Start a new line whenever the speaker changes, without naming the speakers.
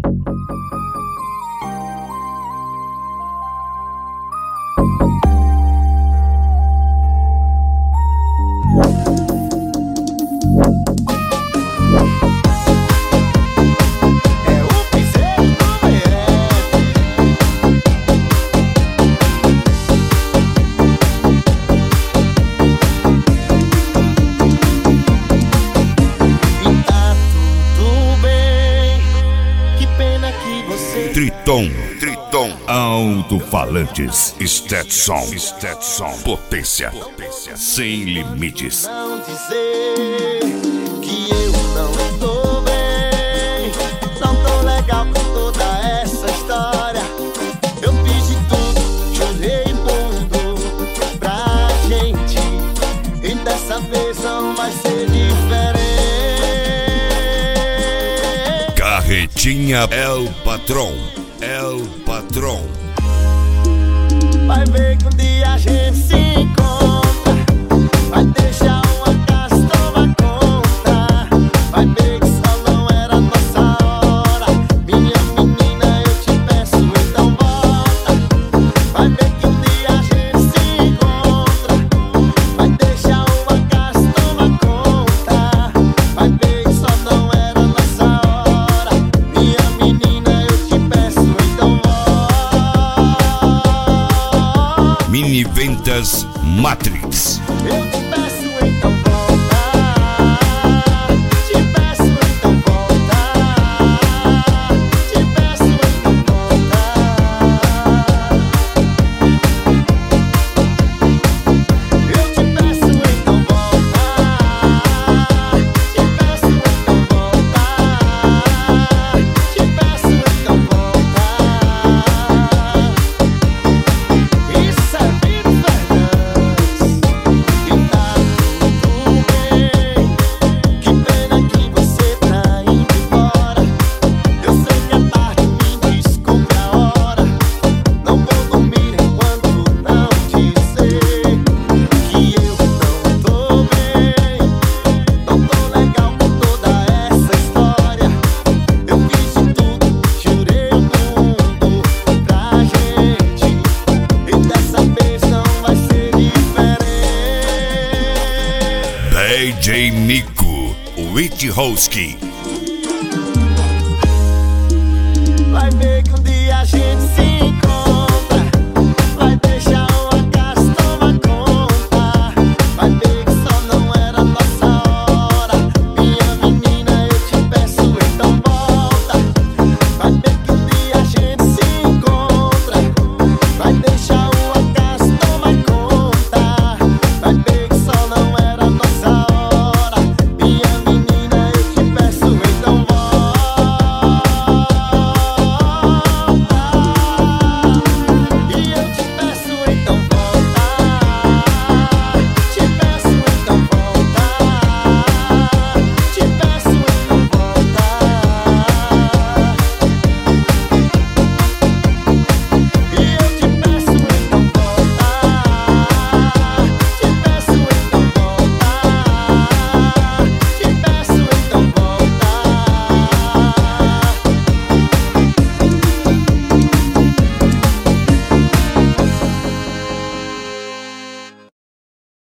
Triton, alto-falantes, Stetson, potência, sem limites.
Não dizer que eu não tô bem, não tô legal com toda essa história. Eu fiz de tudo, chorei muito pra gente, e dessa vez não vai ser diferente.
Carretinha El Patrón.
Vai ver que um dia a gente se encontra, vai deixar uma casa tomar conta. Vai ver que só não era nossa hora. Minha menina, eu te peço, então volta. Vai ver que um dia a gente se encontra, vai deixar uma casa tomar conta. Vai ver que só não era nossa hora. Minha menina, eu te peço, então volta.
Mini Ventas Matrix.
Eu te peço, então volta. Te peço, então volta. Te peço, então volta. Eu te peço, então volta. Te peço, então volta. Te peço, então volta. Isso é Vitor Fernandes. E tá tudo bem. Que pena que você tá indo embora. Eu sei que é tarde, me desculpe a hora. Não vou dormir enquanto não dizer que eu não tô bem, não tô legal com toda essa história. Eu fiz de tudo, jurei o mundo pra gente, e dessa vez não vai ser diferente.
DJ Nico, Witchowski.